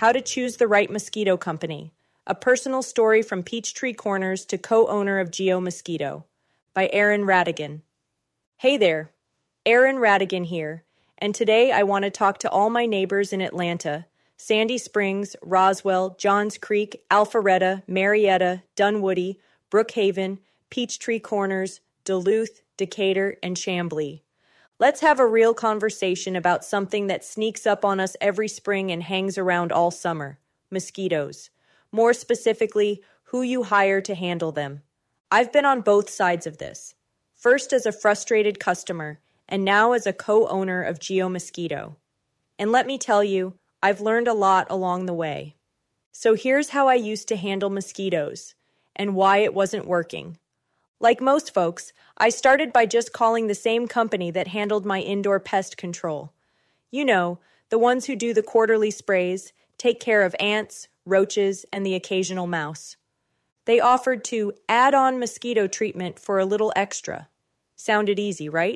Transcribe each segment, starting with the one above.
How to Choose the Right Mosquito Company, a personal story from Peachtree Corners to co-owner of Geo Mosquito, by Aaron Radigan. Hey there, Aaron Radigan here, and today I want to talk to all my neighbors in Atlanta, Sandy Springs, Roswell, Johns Creek, Alpharetta, Marietta, Dunwoody, Brookhaven, Peachtree Corners, Duluth, Decatur, and Chamblee. Let's have a real conversation about something that sneaks up on us every spring and hangs around all summer: mosquitoes. More specifically, who you hire to handle them. I've been on both sides of this. First as a frustrated customer, and now as a co-owner of Geo Mosquito. And let me tell you, I've learned a lot along the way. So here's how I used to handle mosquitoes, and why it wasn't working. Like most folks, I started by just calling the same company that handled my indoor pest control. You know, the ones who do the quarterly sprays, take care of ants, roaches, and the occasional mouse. They offered to add on mosquito treatment for a little extra. Sounded easy, right?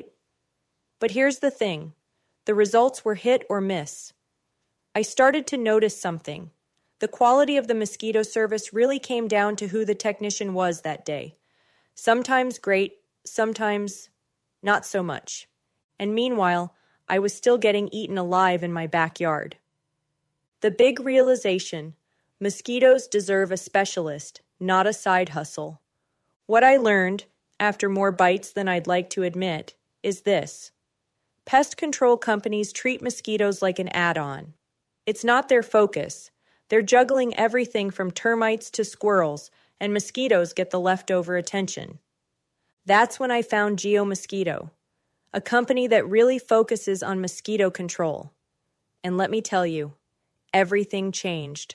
But here's the thing. The results were hit or miss. I started to notice something. The quality of the mosquito service really came down to who the technician was that day. Sometimes great, sometimes not so much. And meanwhile, I was still getting eaten alive in my backyard. The big realization: mosquitoes deserve a specialist, not a side hustle. What I learned, after more bites than I'd like to admit, is this. Pest control companies treat mosquitoes like an add-on. It's not their focus. They're juggling everything from termites to squirrels, and mosquitoes get the leftover attention. That's when I found Geo Mosquito, a company that really focuses on mosquito control. And let me tell you, everything changed.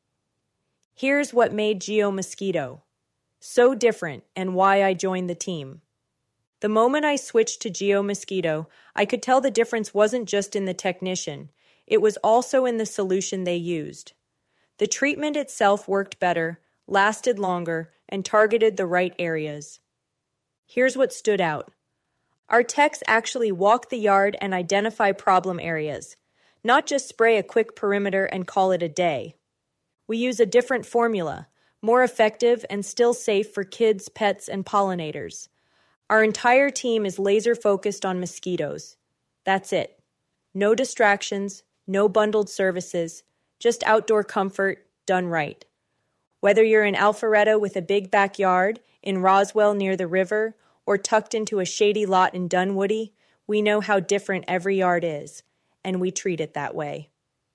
Here's what made Geo Mosquito so different and why I joined the team. The moment I switched to Geo Mosquito, I could tell the difference wasn't just in the technician, it was also in the solution they used. The treatment itself worked better, lasted longer, and targeted the right areas. Here's what stood out. Our techs actually walk the yard and identify problem areas, not just spray a quick perimeter and call it a day. We use a different formula, more effective and still safe for kids, pets, and pollinators. Our entire team is laser-focused on mosquitoes. That's it. No distractions, no bundled services, just outdoor comfort done right. Whether you're in Alpharetta with a big backyard, in Roswell near the river, or tucked into a shady lot in Dunwoody, we know how different every yard is, and we treat it that way.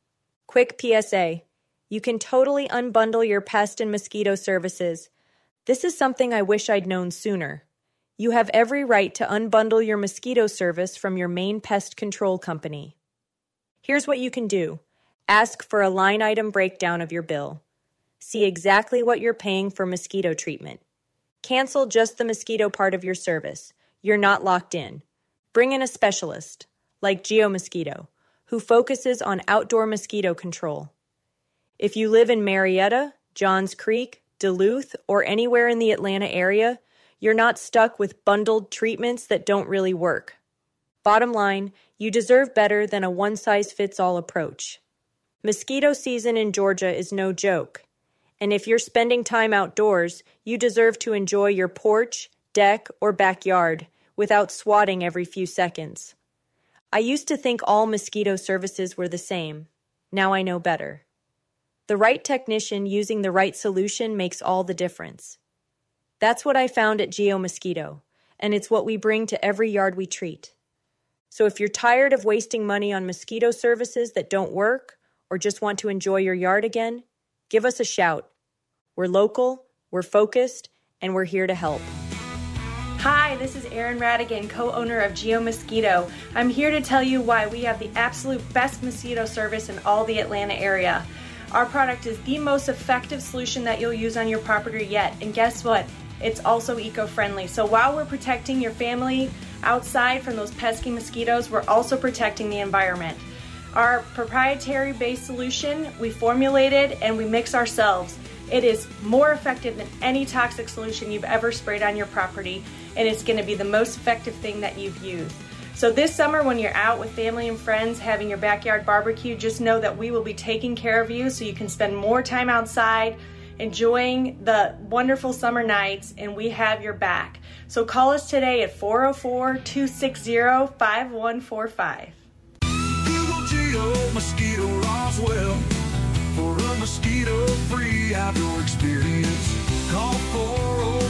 Quick PSA, you can totally unbundle your pest and mosquito services. This is something I wish I'd known sooner. You have every right to unbundle your mosquito service from your main pest control company. Here's what you can do. Ask for a line item breakdown of your bill. See exactly what you're paying for mosquito treatment. Cancel just the mosquito part of your service. You're not locked in. Bring in a specialist, like Geo Mosquito, who focuses on outdoor mosquito control. If you live in Marietta, Johns Creek, Duluth, or anywhere in the Atlanta area, you're not stuck with bundled treatments that don't really work. Bottom line, you deserve better than a one-size-fits-all approach. Mosquito season in Georgia is no joke. And if you're spending time outdoors, you deserve to enjoy your porch, deck, or backyard without swatting every few seconds. I used to think all mosquito services were the same. Now I know better. The right technician using the right solution makes all the difference. That's what I found at Geo Mosquito, and it's what we bring to every yard we treat. So if you're tired of wasting money on mosquito services that don't work, or just want to enjoy your yard again, give us a shout. We're local, we're focused, and we're here to help. Hi, this is Aaron Radigan, co-owner of Geo Mosquito. I'm here to tell you why we have the absolute best mosquito service in all the Atlanta area. Our product is the most effective solution that you'll use on your property yet. And guess what? It's also eco-friendly. So while we're protecting your family outside from those pesky mosquitoes, we're also protecting the environment. Our proprietary based solution, we formulated and we mix ourselves. It is more effective than any toxic solution you've ever sprayed on your property, and it's going to be the most effective thing that you've used. So this summer when you're out with family and friends having your backyard barbecue, just know that we will be taking care of you so you can spend more time outside enjoying the wonderful summer nights, and we have your back. So call us today at 404-260-5145. Google Geo Mosquito Roswell for a mosquito-free outdoor experience. Call 404